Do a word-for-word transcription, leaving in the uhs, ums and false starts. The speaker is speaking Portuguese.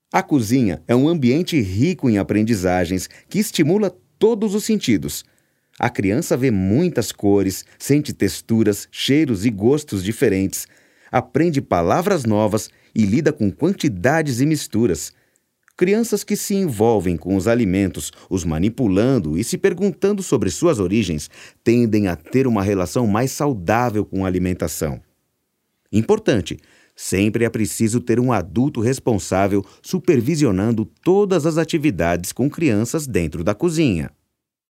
A cozinha é um ambiente rico em aprendizagens que estimula todos os sentidos. A criança vê muitas cores, sente texturas, cheiros e gostos diferentes, aprende palavras novas e lida com quantidades e misturas. Crianças que se envolvem com os alimentos, os manipulando e se perguntando sobre suas origens, tendem a ter uma relação mais saudável com a alimentação. Importante: sempre é preciso ter um adulto responsável supervisionando todas as atividades com crianças dentro da cozinha.